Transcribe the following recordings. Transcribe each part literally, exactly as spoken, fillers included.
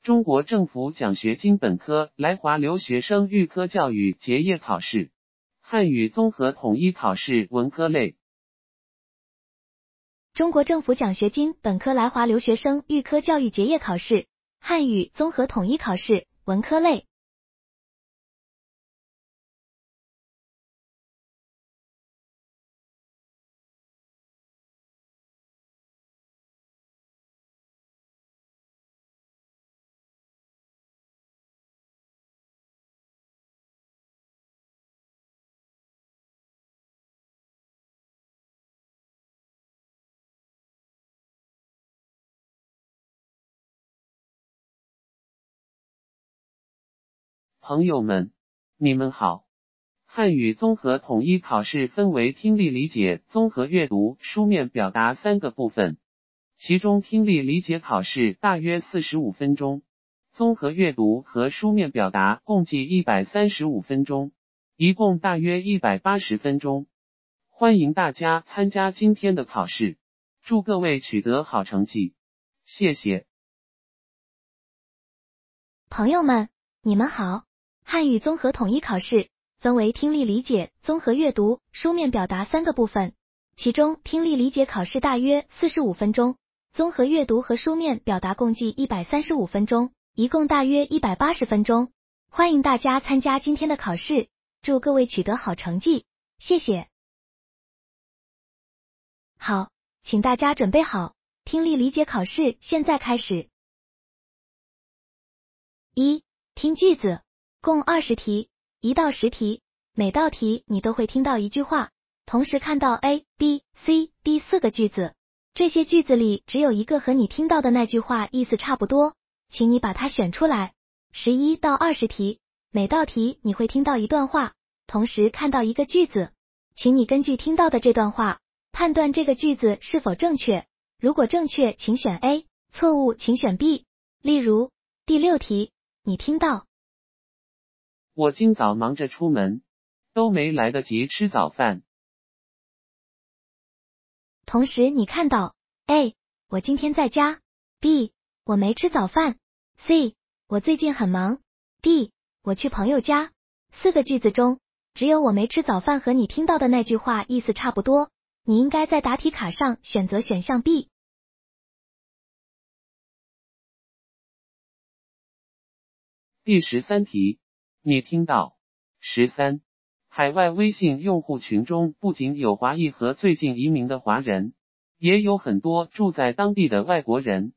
中国政府奖学金本科来华留学生预科教育结业考试，汉语综合统一考试文科类。 中国政府奖学金本科来华留学生预科教育结业考试，汉语综合统一考试文科类。 朋友们，你们好。汉语综合统一考试分为听力理解、综合阅读、书面表达三个部分，其中听力理解考试大约四十五分钟，综合阅读和书面表达共计一百三十五分钟，一共大约一百八十分钟。欢迎大家参加今天的考试，祝各位取得好成绩，谢谢。 朋友们，你们好。汉语综合统一考试分为听力理解、综合阅读、书面表达三个部分，其中听力理解考试大约四十五分钟，综合阅读和书面表达共计一百三十五分钟，一共大约一百八十分钟。欢迎大家参加今天的考试，祝各位取得好成绩，谢谢。好，请大家准备好，听力理解考试现在开始。一、听句子，共二十题，一到十题，每道题你都会听到一句话，同时看到 A、B、C、D 四个句子，这些句子里只有一个和你听到的那句话意思差不多，请你把它选出来。十一到二十题，每道题你会听到一段话，同时看到一个句子，请你根据听到的这段话，判断这个句子是否正确，如果正确请选 A， 错误请选 B。例如，第六题，你听到我今早忙着出门，都没来得及吃早饭。 同时你看到 A， 我今天在家， B， 我没吃早饭， C， 我最近很忙， D， 我去朋友家。四个句子中，只有我没吃早饭和你听到的那句话意思差不多，你应该在答题卡上选择选项 B。 第十三题，你听到。十三，海外微信用户群中不仅有华裔和最近移民的华人，也有很多住在当地的外国人。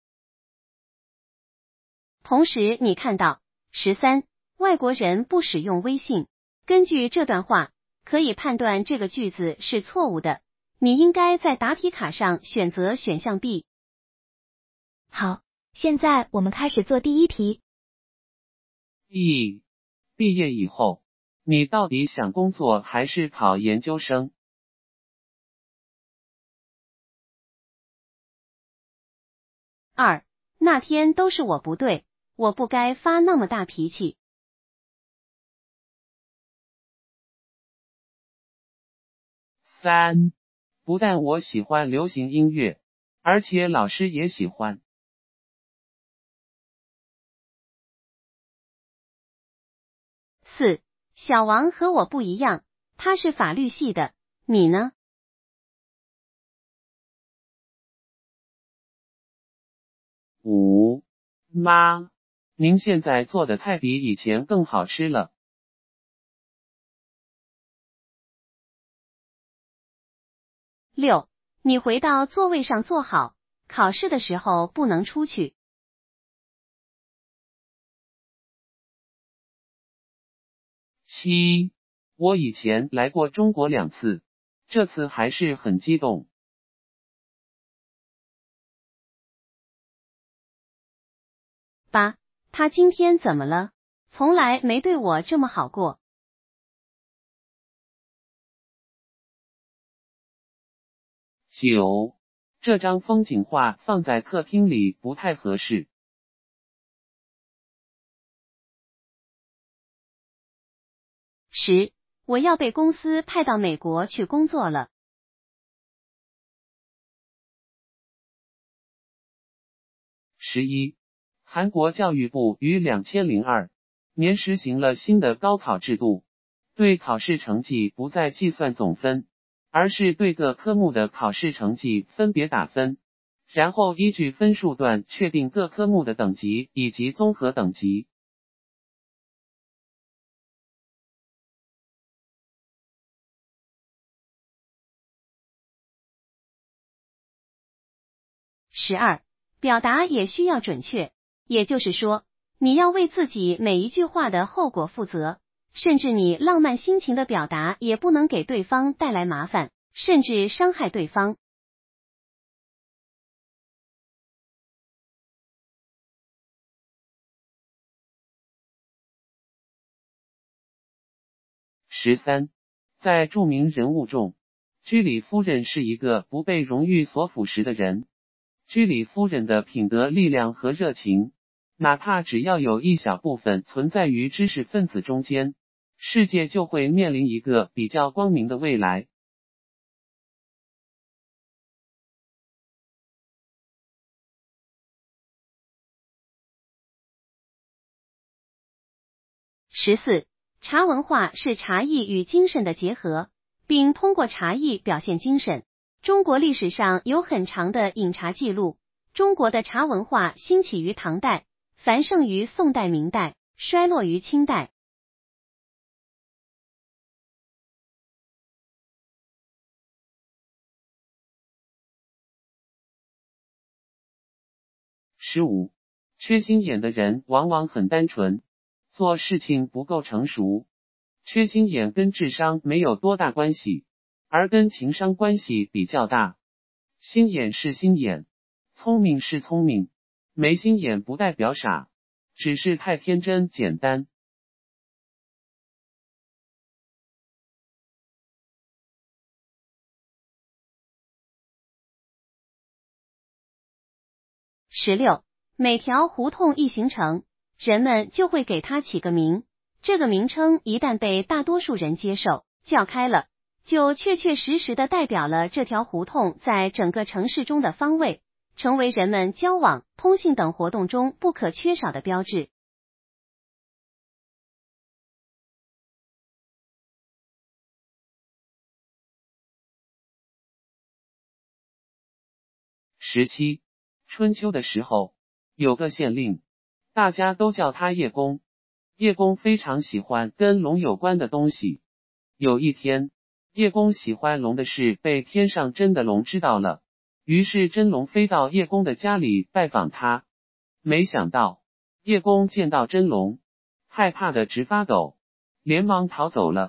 同时你看到。十三，外国人不使用微信。根据这段话，可以判断这个句子是错误的，你应该在答题卡上选择选项 B。 好，现在我们开始做第一题。 一、毕业以后，你到底想工作还是考研究生？ 二、那天都是我不对，我不该发那么大脾气。 三、不但我喜欢流行音乐，而且老师也喜欢。 四、小王和我不一样，他是法律系的，你呢？ 五、妈，您现在做的菜比以前更好吃了。 六、你回到座位上坐好，考试的时候不能出去。 七、我以前来过中国两次，这次还是很激动。 八、他今天怎么了？从来没对我这么好过。 九、这张风景画放在客厅里不太合适。 十、我要被公司派到美国去工作了。 十一、 韩国教育部于二零零二年实行了新的高考制度，对考试成绩不再计算总分，而是对各科目的考试成绩分别打分，然后依据分数段确定各科目的等级以及综合等级。 十二，表达也需要准确，也就是说，你要为自己每一句话的后果负责，甚至你浪漫心情的表达也不能给对方带来麻烦，甚至伤害对方。 十三，在著名人物中，居里夫人是一个不被荣誉所腐蚀的人。居里夫人的品德、力量和热情，哪怕只要有一小部分存在于知识分子中间，世界就会面临一个比较光明的未来。 十四，茶文化是茶艺与精神的结合，并通过茶艺表现精神。中国历史上有很长的饮茶记录，中国的茶文化兴起于唐代，繁盛于宋代、明代，衰落于清代。 十五，缺心眼的人往往很单纯，做事情不够成熟。缺心眼跟智商没有多大关系，而跟情商关系比较大。心眼是心眼，聪明是聪明，没心眼不代表傻，只是太天真简单。 十六，每条胡同一形成，人们就会给它起个名，这个名称一旦被大多数人接受，叫开了，就确确实实的代表了这条胡同在整个城市中的方位，成为人们交往、通信等活动中不可缺少的标志。 十七，春秋的时候，有个县令，大家都叫他叶公。叶公非常喜欢跟龙有关的东西。有一天，叶公喜欢龙的事被天上真的龙知道了，于是真龙飞到叶公的家里拜访他。没想到，叶公见到真龙，害怕的直发抖，连忙逃走了。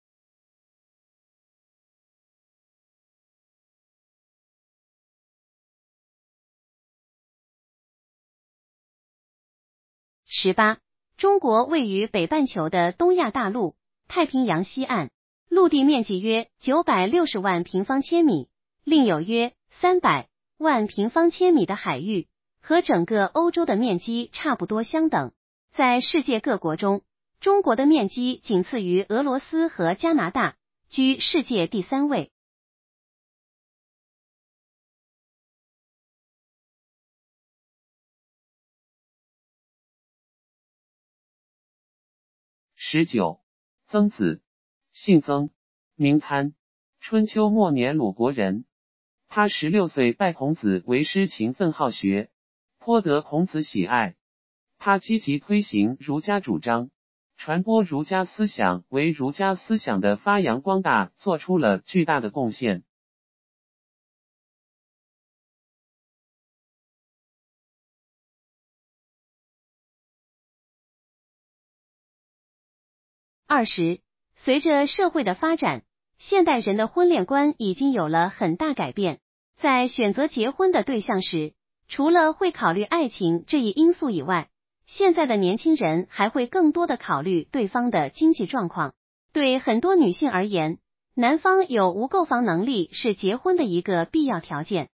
十八，中国位于北半球的东亚大陆，太平洋西岸，陆地面积约九百六十万平方千米，另有约三百万平方千米的海域，和整个欧洲的面积差不多相等。在世界各国中，中国的面积仅次于俄罗斯和加拿大，居世界第三位。 十九，曾子，姓曾，名参，春秋末年鲁国人。他十六岁拜孔子为师，勤奋好学，颇得孔子喜爱。他积极推行儒家主张，传播儒家思想，为儒家思想的发扬光大做出了巨大的贡献。 二十，随着社会的发展，现代人的婚恋观已经有了很大改变。在选择结婚的对象时，除了会考虑爱情这一因素以外，现在的年轻人还会更多的考虑对方的经济状况。对很多女性而言，男方有无购房能力是结婚的一个必要条件。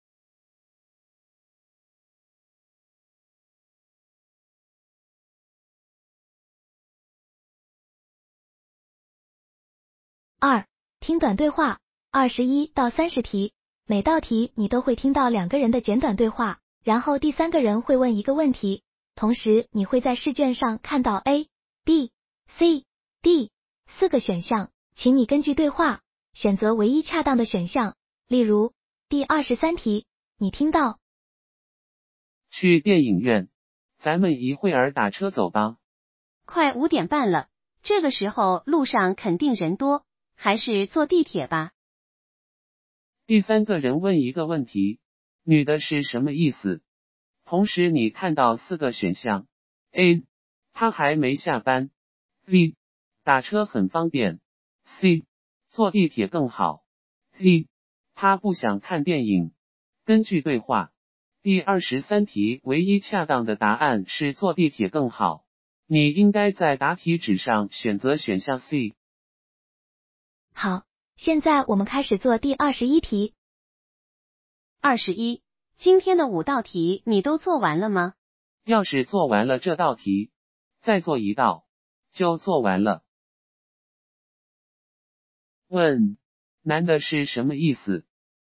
二、听短对话，二十一到三十题，每道题你都会听到两个人的简短对话，然后第三个人会问一个问题， 同时你会在试卷上看到 A、B、C、D 四个选项，请你根据对话选择唯一恰当的选项。例如第二十三题，你听到去电影院，咱们一会儿打车走吧。 快五点半了，这个时候路上肯定人多，还是坐地铁吧。 第三个人问一个问题，女的是什么意思？同时你看到四个选项 A 她还没下班， B 打车很方便， C 坐地铁更好， D 她不想看电影。根据对话，第二十三题唯一恰当的答案是坐地铁更好，你应该在答题纸上选择选项 C。 好，现在我们开始做第二十一题。 二十一，今天的五道题你都做完了吗？ 要是做完了这道题，再做一道，就做完了。问，男的是什么意思？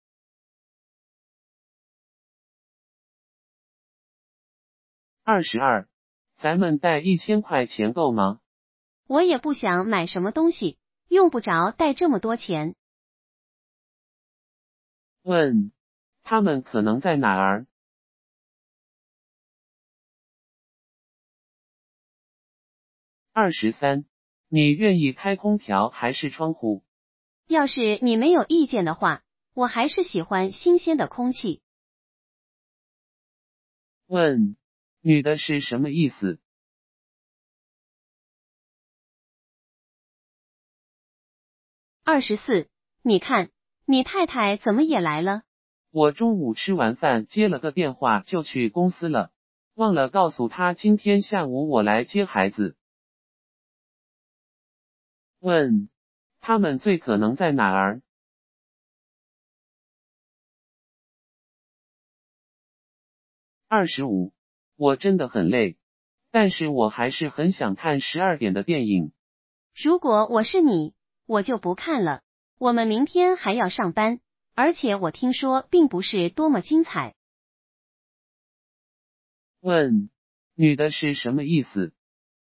二十二，咱们带一千块钱够吗？ 我也不想买什么东西，用不着带这么多钱。 问，他们可能在哪儿？二十三，你愿意开空调还是窗户？ 要是你没有意见的话，我还是喜欢新鲜的空气。 问，女的是什么意思？ 二十四，你看，你太太怎么也来了？ 我中午吃完饭接了个电话就去公司了，忘了告诉她今天下午我来接孩子。问，他们最可能在哪儿？二十五，我真的很累，但是我还是很想看十二点的电影。 如果我是你，我就不看了。我们明天还要上班，而且我听说并不是多么精彩。 问，女的是什么意思？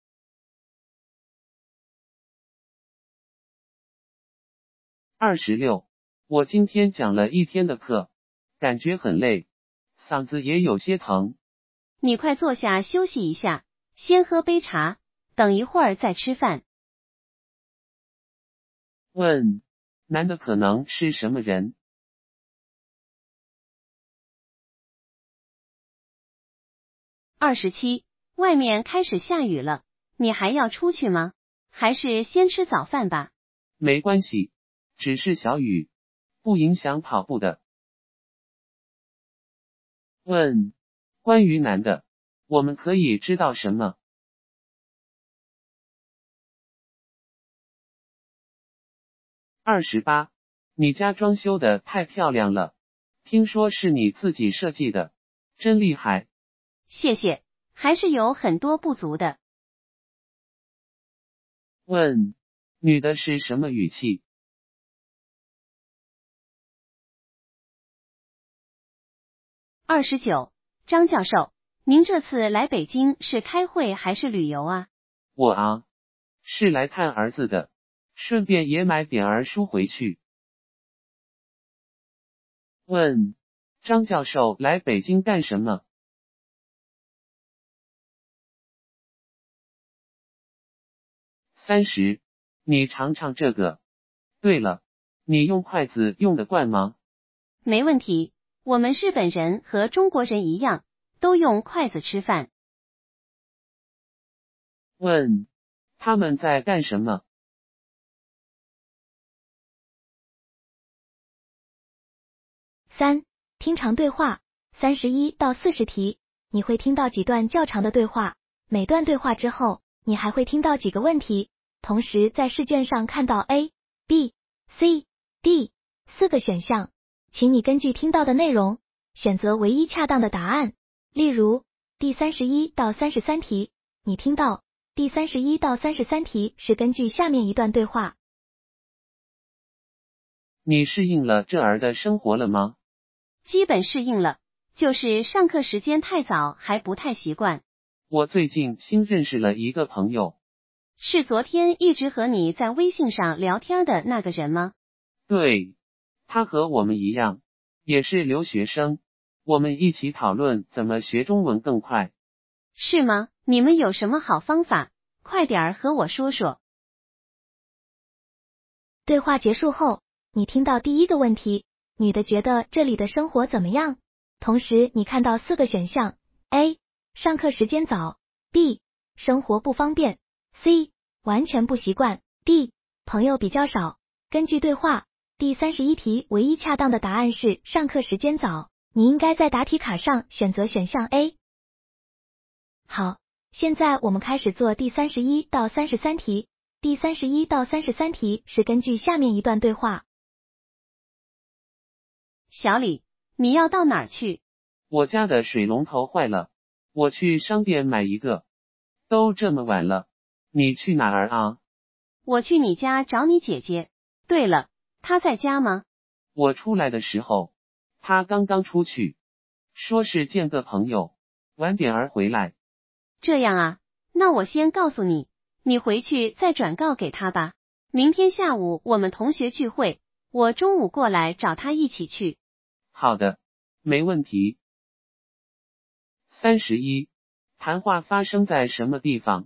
二十六，我今天讲了一天的课，感觉很累，嗓子也有些疼。 你快坐下休息一下，先喝杯茶，等一会儿再吃饭。 问，男的可能是什么人？ 二十七，外面开始下雨了，你还要出去吗？还是先吃早饭吧？ 没关系，只是小雨，不影响跑步的。问，关于男的，我们可以知道什么？二十八，你家装修的太漂亮了，听说是你自己设计的，真厉害。 谢谢，还是有很多不足的。 问，女的是什么语气？ 二十九，张教授，您这次来北京是开会还是旅游啊？ 我啊，是来看儿子的，顺便也买点儿书回去。问，张教授来北京干什么？三十，你尝尝这个。对了，你用筷子用得惯吗？ 没问题，我们日本人和中国人一样，都用筷子吃饭。 问，他们在干什么？ 三、听长对话，三十一到四十题，你会听到几段较长的对话，每段对话之后，你还会听到几个问题，同时在试卷上看到 A、B、C、D 四个选项，请你根据听到的内容，选择唯一恰当的答案。例如，第三十一到三十三题，你听到第三十一到三十三题是根据下面一段对话。 你适应了这儿的生活了吗？ 基本适应了，就是上课时间太早还不太习惯。 我最近新认识了一个朋友。 是昨天一直和你在微信上聊天的那个人吗？ 对，他和我们一样，也是留学生，我们一起讨论怎么学中文更快。 是吗？你们有什么好方法？快点儿和我说说。 对话结束后，你听到第一个问题，女的觉得这里的生活怎么样？同时你看到四个选项 ：A. 上课时间早 ；B. 生活不方便 ；C. 完全不习惯 ；D. 朋友比较少。根据对话，第三十一题唯一恰当的答案是上课时间早，你应该在答题卡上选择选项 A。好，现在我们开始做第三十一到三十三题。第三十一到三十三题是根据下面一段对话。 小李，你要到哪儿去？ 我家的水龙头坏了，我去商店买一个。都这么晚了，你去哪儿啊？ 我去你家找你姐姐。对了，她在家吗？ 我出来的时候，她刚刚出去，说是见个朋友，晚点儿回来。 这样啊，那我先告诉你，你回去再转告给她吧。明天下午我们同学聚会，我中午过来找她一起去。 好的，没问题。三十一，谈话发生在什么地方？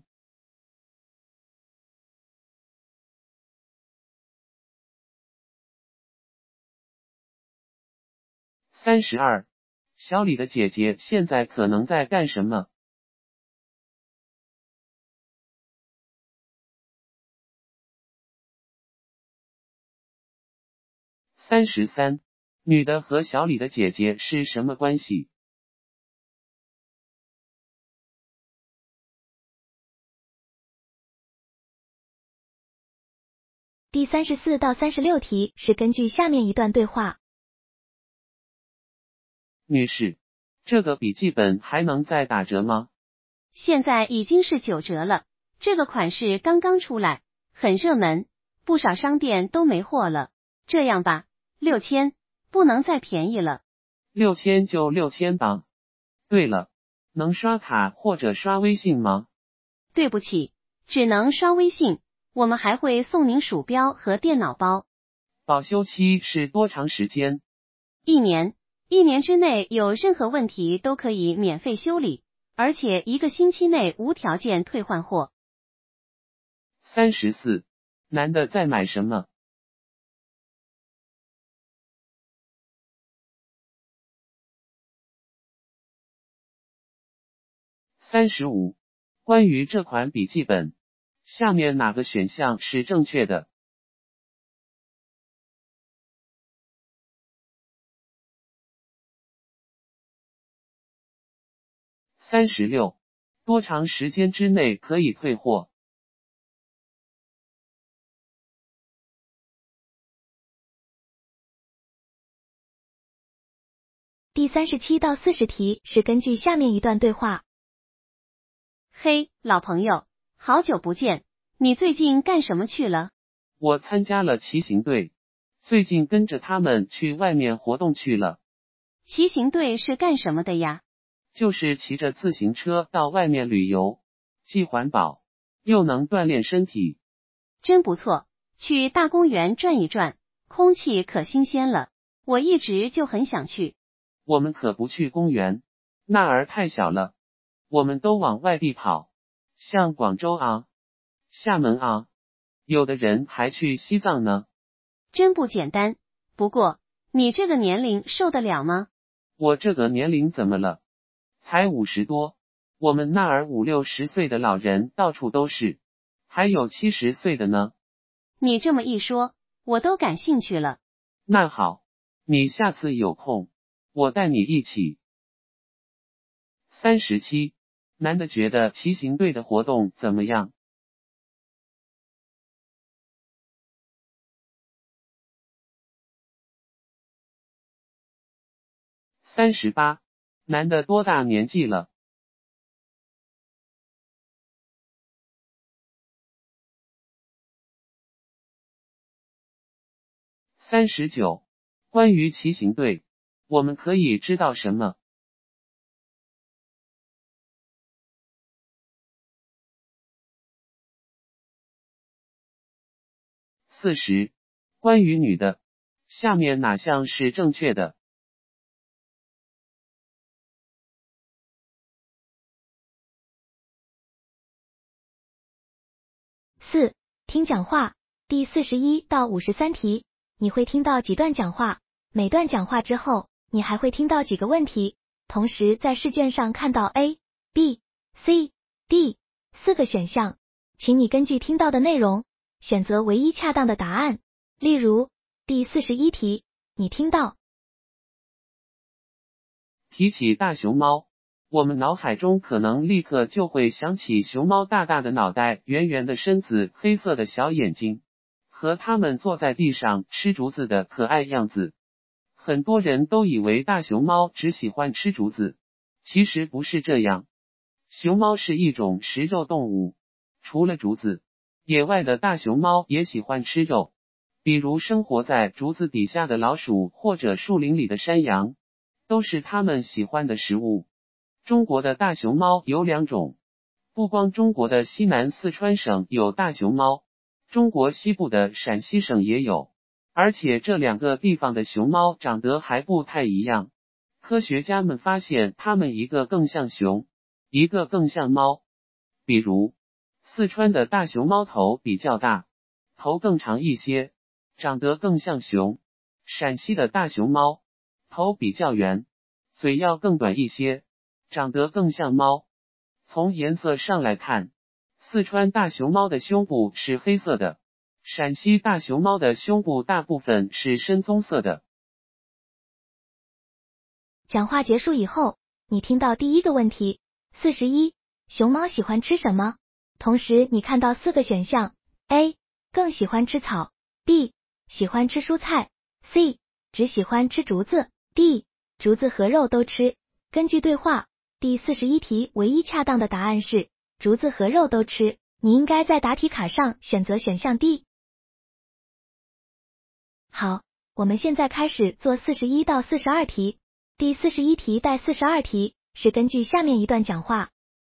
三十二，小李的姐姐现在可能在干什么？三十三，女的和小李的姐姐是什么关系？ 第三十四到三十六题是根据下面一段对话。 女士，这个笔记本还能再打折吗？ 现在已经是九折了，这个款式刚刚出来，很热门，不少商店都没货了。这样吧，六千，不能再便宜了。 六千就六千吧。对了，能刷卡或者刷微信吗？ 对不起，只能刷微信，我们还会送您鼠标和电脑包。 保修期是多长时间？ 一年，一年之内有任何问题都可以免费修理，而且一个星期内无条件退换货。 三十四，男的在买什么？三十五，关于这款笔记本，下面哪个选项是正确的？三十六，多长时间之内可以退货？ 第三十七到四十题是根据下面一段对话。 嘿，老朋友，好久不见，你最近干什么去了？ 我参加了骑行队，最近跟着他们去外面活动去了。 骑行队是干什么的呀？ 就是骑着自行车到外面旅游，既环保，又能锻炼身体。 真不错，去大公园转一转，空气可新鲜了，我一直就很想去。 我们可不去公园，那儿太小了，我们都往外地跑，像广州啊、厦门啊，有的人还去西藏呢。 真不简单，不过你这个年龄受得了吗？ 我这个年龄怎么了？才五十多，我们那儿五六十岁的老人到处都是，还有七十岁的呢。 你这么一说，我都感兴趣了。 那好，你下次有空，我带你一起。三十七，男的觉得骑行队的活动怎么样？三十八，男的多大年纪了？三十九，关于骑行队，我们可以知道什么？ 四十、关于女的，下面哪项是正确的？ 四、听讲话。第四十一到五十三题，你会听到几段讲话？每段讲话之后，你还会听到几个问题？同时在试卷上看到 A、B、C、D 四个选项，请你根据听到的内容，选择唯一恰当的答案。例如，第四十一题，你听到提起大熊猫，我们脑海中可能立刻就会想起熊猫大大的脑袋、圆圆的身子、黑色的小眼睛，和它们坐在地上吃竹子的可爱样子。很多人都以为大熊猫只喜欢吃竹子，其实不是这样。熊猫是一种食肉动物，除了竹子，野外的大熊猫也喜欢吃肉，比如生活在竹子底下的老鼠或者树林里的山羊，都是它们喜欢的食物。中国的大熊猫有两种，不光中国的西南四川省有大熊猫，中国西部的陕西省也有，而且这两个地方的熊猫长得还不太一样。科学家们发现它们一个更像熊，一个更像猫。比如，四川的大熊猫头比较大，头更长一些，长得更像熊；陕西的大熊猫头比较圆，嘴要更短一些，长得更像猫。从颜色上来看，四川大熊猫的胸部是黑色的，陕西大熊猫的胸部大部分是深棕色的。 讲话结束以后，你听到第一个问题，四十一，熊猫喜欢吃什么？同时你看到四个选项 A 更喜欢吃草， B 喜欢吃蔬菜， C 只喜欢吃竹子， D 竹子和肉都吃。根据对话，第四十一题唯一恰当的答案是竹子和肉都吃，你应该在答题卡上选择选项 D。 好，我们现在开始做四十一到四十二题。第四十一题带四十二题是根据下面一段讲话。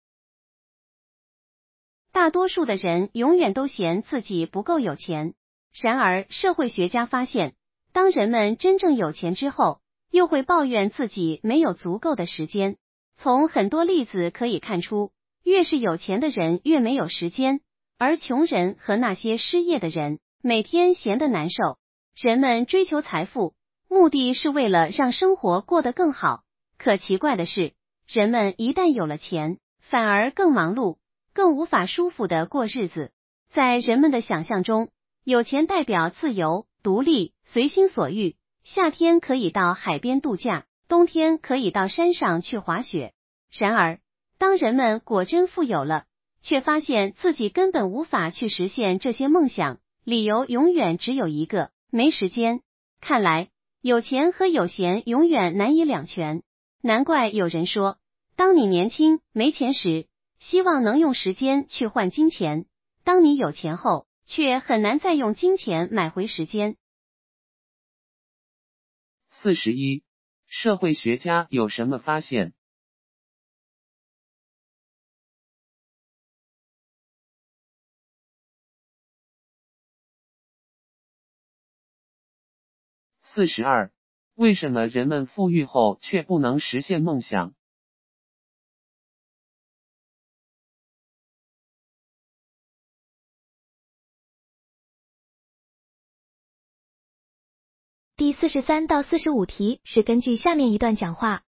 大多数的人永远都嫌自己不够有钱，然而社会学家发现，当人们真正有钱之后，又会抱怨自己没有足够的时间。从很多例子可以看出，越是有钱的人越没有时间，而穷人和那些失业的人每天闲得难受。人们追求财富，目的是为了让生活过得更好，可奇怪的是，人们一旦有了钱，反而更忙碌，更无法舒服地过日子。在人们的想象中，有钱代表自由、独立、随心所欲，夏天可以到海边度假，冬天可以到山上去滑雪。然而，当人们果真富有了，却发现自己根本无法去实现这些梦想，理由永远只有一个：没时间。看来，有钱和有闲永远难以两全。难怪有人说，当你年轻没钱时，希望能用时间去换金钱；当你有钱后，却很难再用金钱买回时间。 四十一，社会学家有什么发现？四十二，为什么人们富裕后却不能实现梦想？ 第四十三到四十五题是根据下面一段讲话。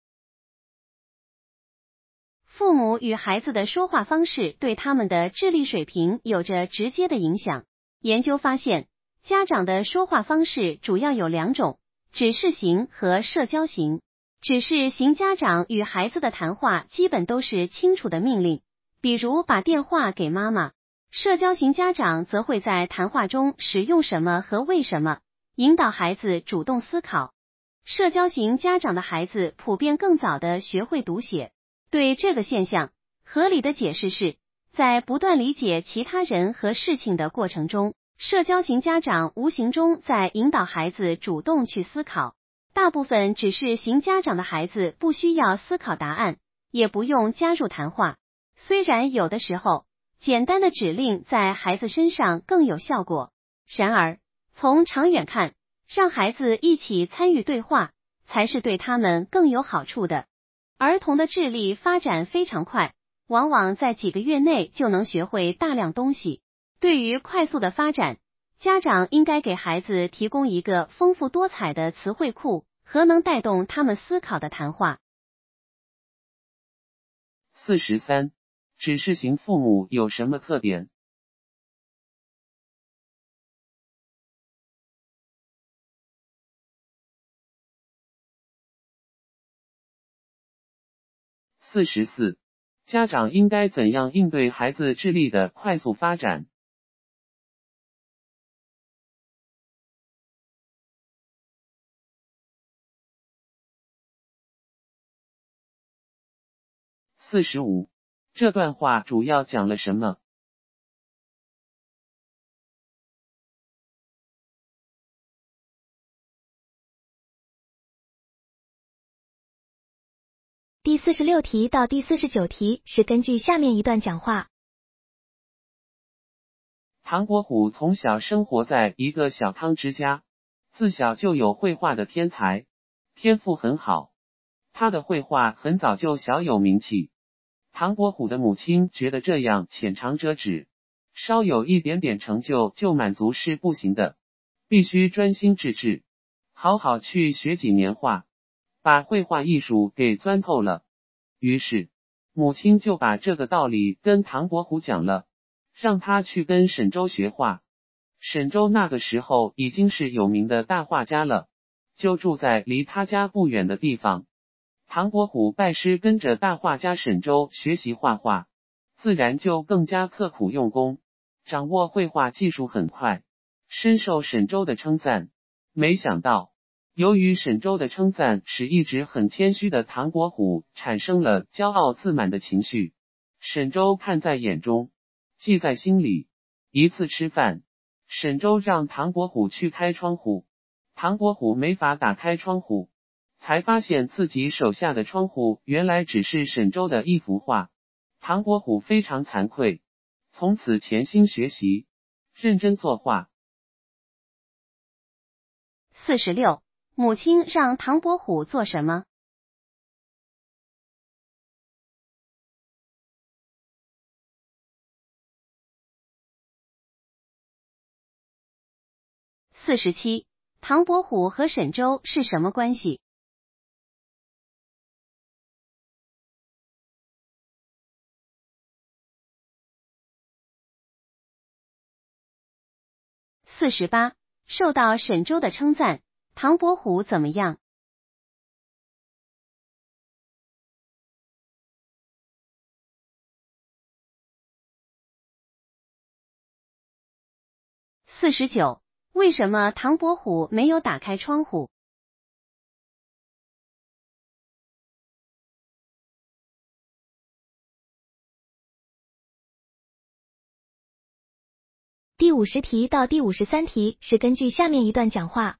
父母与孩子的说话方式对他们的智力水平有着直接的影响。研究发现，家长的说话方式主要有两种：指示型和社交型。指示型家长与孩子的谈话基本都是清楚的命令，比如把电话给妈妈。社交型家长则会在谈话中使用什么和为什么，引导孩子主动思考。社交型家长的孩子普遍更早地学会读写。对这个现象，合理的解释是，在不断理解其他人和事情的过程中，社交型家长无形中在引导孩子主动去思考。大部分指示型家长的孩子不需要思考答案，也不用加入谈话。虽然有的时候，简单的指令在孩子身上更有效果，然而， 从长远看，让孩子一起参与对话，才是对他们更有好处的。儿童的智力发展非常快，往往在几个月内就能学会大量东西。对于快速的发展，家长应该给孩子提供一个丰富多彩的词汇库和能带动他们思考的谈话。 四十三，指示型父母有什么特点？四十四，家长应该怎样应对孩子智力的快速发展？四十五，这段话主要讲了什么？ 第四十六题到第四十九题是根据下面一段讲话。 唐伯虎从小生活在一个小康之家，自小就有绘画的天才，天赋很好。他的绘画很早就小有名气。唐伯虎的母亲觉得这样浅尝辄止，稍有一点点成就就满足是不行的，必须专心致志，好好去学几年画，把绘画艺术给钻透了。于是，母亲就把这个道理跟唐伯虎讲了，让他去跟沈周学画。沈周那个时候已经是有名的大画家了，就住在离他家不远的地方。唐伯虎拜师跟着大画家沈周学习画画，自然就更加刻苦用功，掌握绘画技术很快，深受沈周的称赞。没想到，由于沈周的称赞，使一直很谦虚的唐伯虎产生了骄傲自满的情绪。沈周看在眼中，记在心里。一次吃饭，沈周让唐伯虎去开窗户，唐伯虎没法打开窗户，才发现自己手下的窗户原来只是沈周的一幅画。唐伯虎非常惭愧，从此潜心学习，认真作画。 四十六，母亲让唐伯虎做什么？四十七，唐伯虎和沈周是什么关系？四十八，受到沈周的称赞，唐伯虎怎么样？四十九，为什么唐伯虎没有打开窗户？ 第五十题到第五十三题是根据下面一段讲话。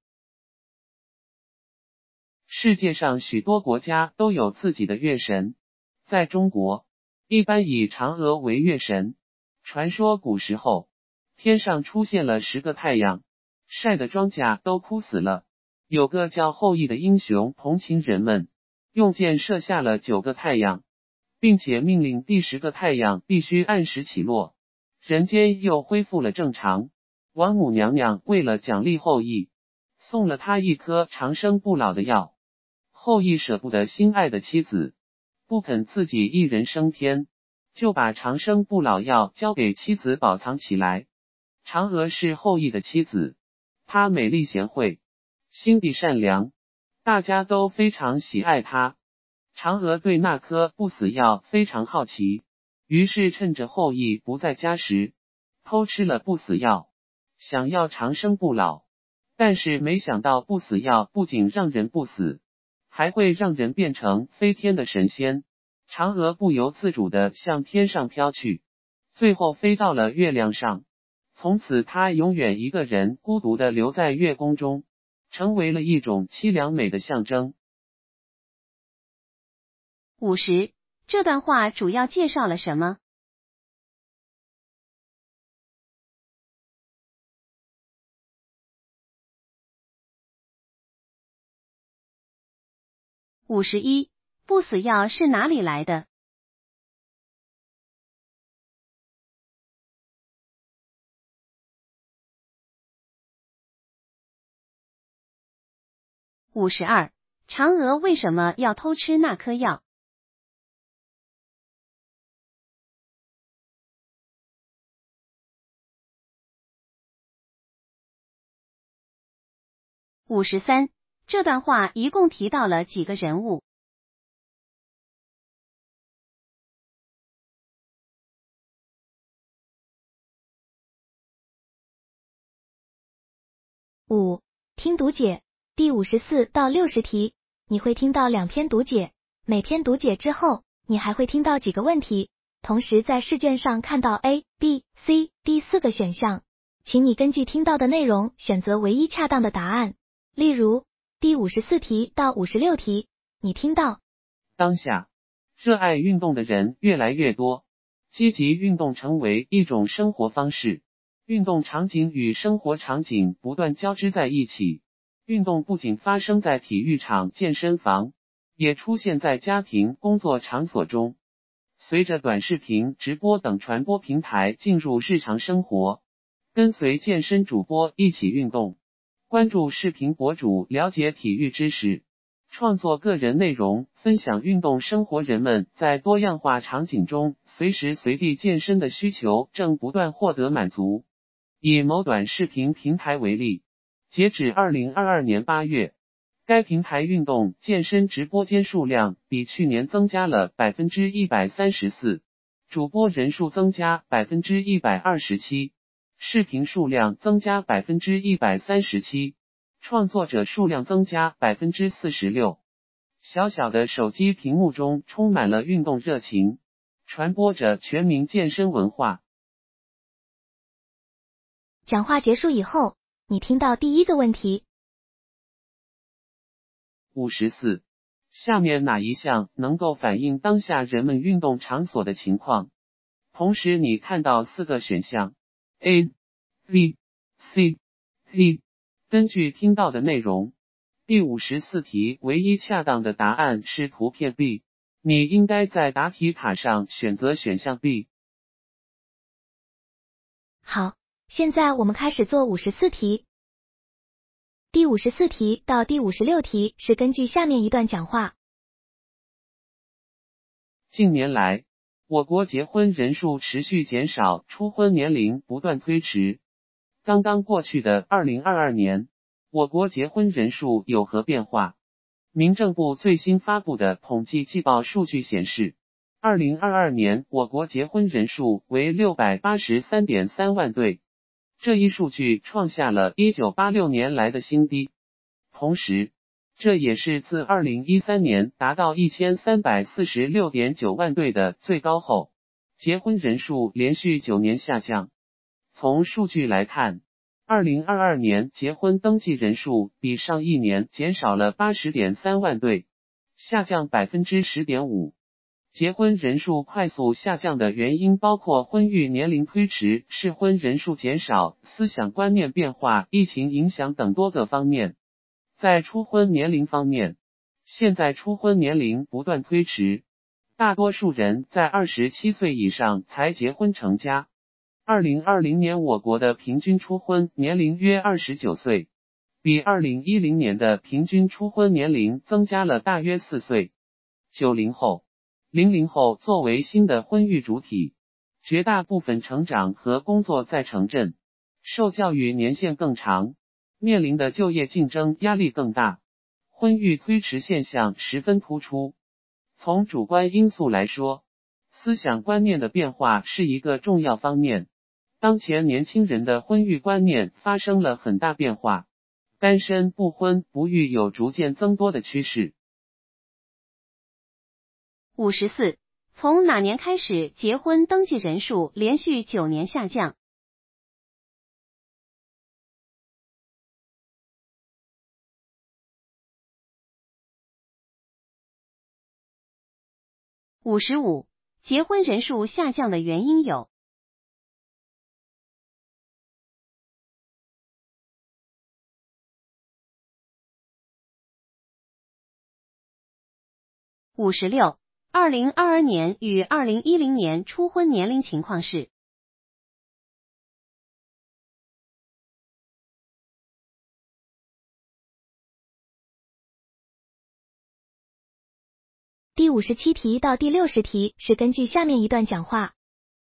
世界上许多国家都有自己的月神，在中国，一般以嫦娥为月神。传说古时候，天上出现了十个太阳，晒的庄稼都枯死了。有个叫后羿的英雄同情人们，用箭射下了九个太阳，并且命令第十个太阳必须按时起落，人间又恢复了正常。王母娘娘为了奖励后羿，送了他一颗长生不老的药。后羿舍不得心爱的妻子，不肯自己一人升天，就把长生不老药交给妻子保藏起来。嫦娥是后羿的妻子，她美丽贤惠，心地善良，大家都非常喜爱她。嫦娥对那颗不死药非常好奇，于是趁着后羿不在家时，偷吃了不死药，想要长生不老。但是没想到不死药不仅让人不死，还会让人变成飞天的神仙。嫦娥不由自主地向天上飘去，最后飞到了月亮上。从此她永远一个人孤独地留在月宫中，成为了一种凄凉美的象征。 五十，这段话主要介绍了什么？ 五十一，不死药是哪里来的？五十二，嫦娥为什么要偷吃那颗药？五十三，这段话一共提到了几个人物？ 五、听读解，第五十四到六十题，你会听到两篇读解，每篇读解之后，你还会听到几个问题，同时在试卷上看到 A、B、C、D 四个选项，请你根据听到的内容选择唯一恰当的答案。例如，第五十四题到五十六题，你听到当下，热爱运动的人越来越多，积极运动成为一种生活方式。运动场景与生活场景不断交织在一起，运动不仅发生在体育场、健身房，也出现在家庭、工作场所中。随着短视频、直播等传播平台进入日常生活，跟随健身主播一起运动，关注视频博主了解体育知识，创作个人内容，分享运动生活，人们在多样化场景中随时随地健身的需求正不断获得满足。以某短视频平台为例，截止二零二二年八月，该平台运动健身直播间数量比去年增加了 百分之一百三十四， 主播人数增加 百分之一百二十七， 视频数量增加 百分之一百三十七， 创作者数量增加 百分之四十六。 小小的手机屏幕中充满了运动热情，传播着全民健身文化。 讲话结束以后，你听到第一个问题。 五十四，下面哪一项能够反映当下人们运动场所的情况？同时你看到四个选项 A、B、C、D， 根据听到的内容，第五十四题唯一恰当的答案是图片 B， 你应该在答题卡上选择选项 B。 好，现在我们开始做五十四题。第五十四题到第五十六题是根据下面一段讲话。 近年来，我国结婚人数持续减少，初婚年龄不断推迟。刚刚过去的二零二二年，我国结婚人数有何变化？民政部最新发布的统计季报数据显示，二零二二年我国结婚人数为 六百八十三点三万对。这一数据创下了一九八六年来的新低，同时，这也是自二零一三年达到一千三百四十六点九万对的最高后，结婚人数连续九年下降。从数据来看，二零二二年结婚登记人数比上一年减少了 八十点三万对，下降 百分之十点五。结婚人数快速下降的原因包括婚育年龄推迟、适婚人数减少、思想观念变化、疫情影响等多个方面。在初婚年龄方面，现在初婚年龄不断推迟，大多数人在二十七岁以上才结婚成家。二零二零年我国的平均初婚年龄约二十九岁，比二零一零年的平均初婚年龄增加了大约四岁。九零后零零后作为新的婚育主体，绝大部分成长和工作在城镇，受教育年限更长，面临的就业竞争压力更大，婚育推迟现象十分突出。从主观因素来说，思想观念的变化是一个重要方面。当前年轻人的婚育观念发生了很大变化，单身、不婚、不育有逐渐增多的趋势。 五十四，从哪年开始结婚登记人数连续九年下降？五十五，结婚人数下降的原因有五十六，二零二二年与二零一零年初婚年龄情况是。 第五十七题到第六十题是根据下面一段讲话。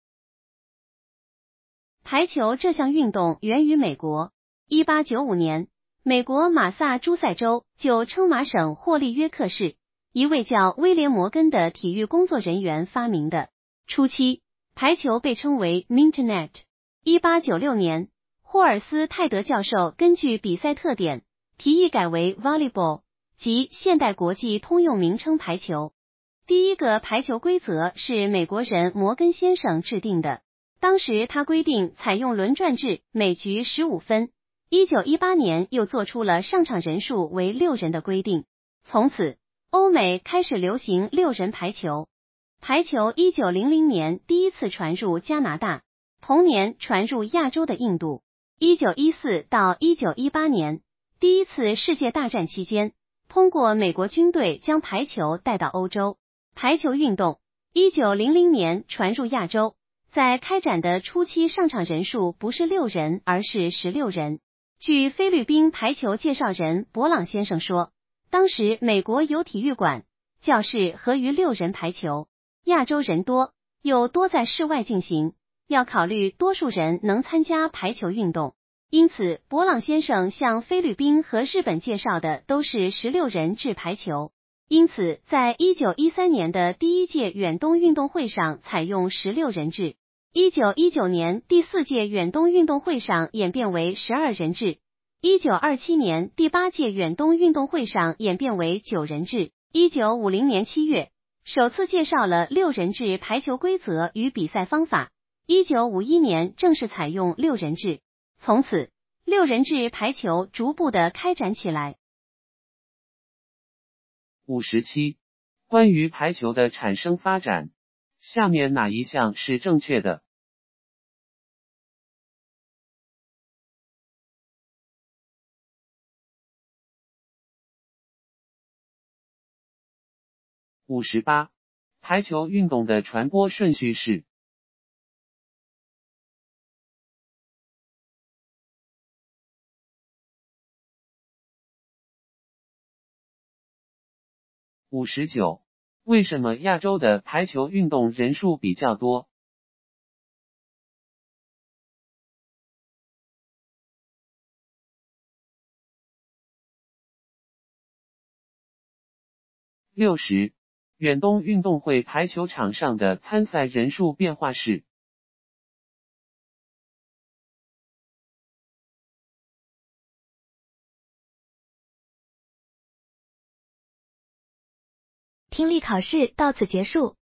排球这项运动源于美国。一八九五年，美国马萨诸塞州就称马省霍利约克市一位叫威廉摩根的体育工作人员发明的。初期，排球被称为 Mintonette。一八九六年，霍尔斯泰德教授根据比赛特点，提议改为 Volleyball， 即现代国际通用名称排球。第一个排球规则是美国人摩根先生制定的，当时他规定采用轮转制，每局十五分。一九一八年又做出了上场人数为六人的规定，从此欧美开始流行六人排球。排球一九零零年第一次传入加拿大，同年传入亚洲的印度。一九一四到一九一八年，第一次世界大战期间，通过美国军队将排球带到欧洲。排球运动一九零零年传入亚洲，在开展的初期上场人数不是六人，而是十六人。据菲律宾排球介绍人博朗先生说，当时美国有体育馆、教室合于六人排球，亚洲人多，又多在室外进行，要考虑多数人能参加排球运动，因此博朗先生向菲律宾和日本介绍的都是十六人制排球。因此，在一九一三年的第一届远东运动会上采用十六人制，一九一九年第四届远东运动会上演变为十二人制，一九二七年第八届远东运动会上演变为九人制。一九五零年七月，首次介绍了六人制排球规则与比赛方法。一九五一年正式采用六人制，从此六人制排球逐步的开展起来。 五十七，关于排球的产生发展，下面哪一项是正确的？五十八，排球运动的传播顺序是？五十九，为什么亚洲的排球运动人数比较多？六十，远东运动会排球场上的参赛人数变化是？ 听力考试到此结束。